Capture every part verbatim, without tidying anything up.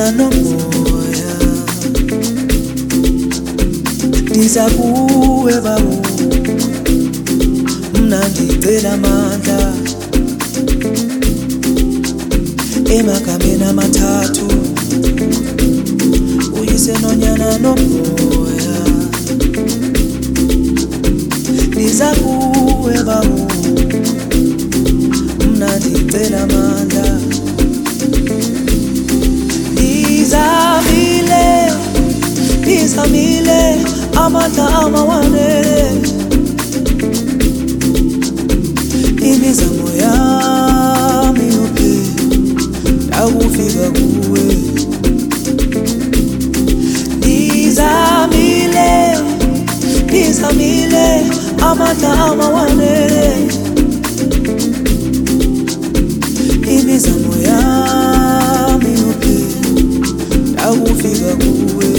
nonyana nomoya ndiza kuwe bawo mna ndicela amandla emagameni amathathu uyise nonyana nomoya ndiza kuwe bawo mna ndicela amandla Nizamile, nizamile, amandla amawane imizamo yami yonke yakufika kuwe Nizamile, nizamile, amandla amawane imizamo yami yonke yakufika kuwe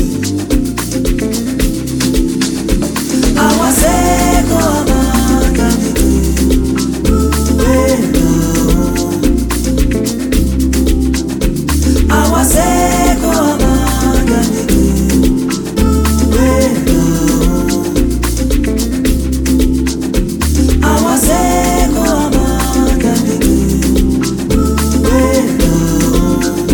awasekho amandla ngithi uwelawo awasekho amandla ngithi uwelawo awasekho amandla ngithi uwelawo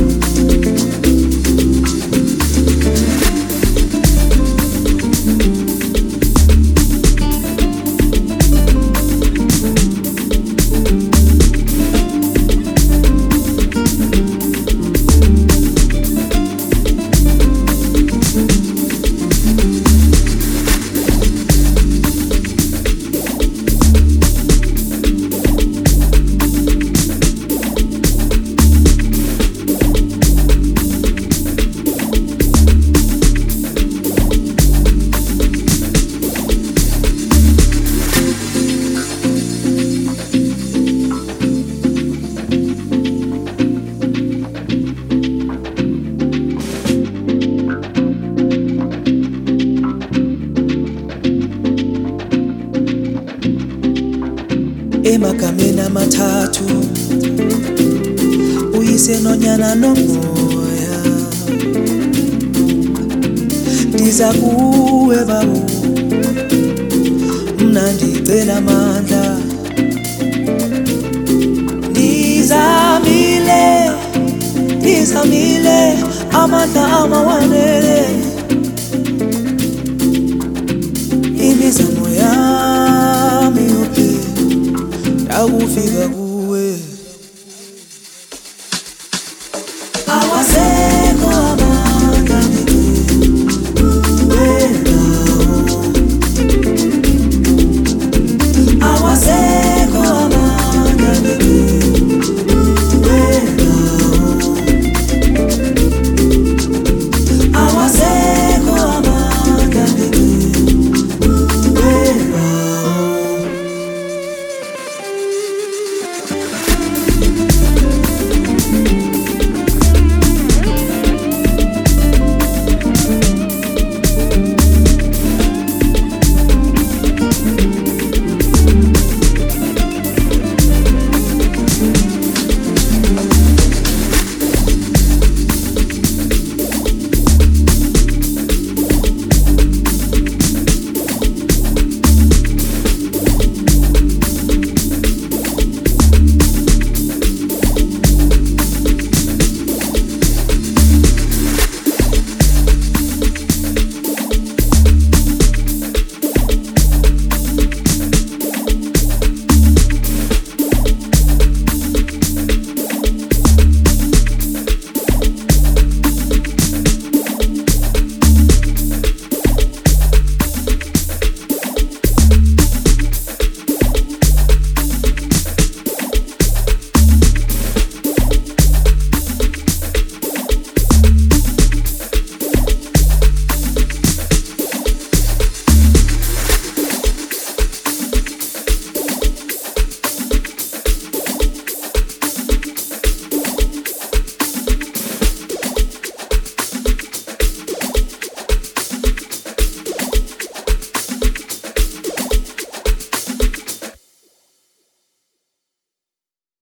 emagameni amathathu uyise nonyana nomoya ndiza kuwe bawo mna ndicela amandla Nizamile, nizamile, amandla amawane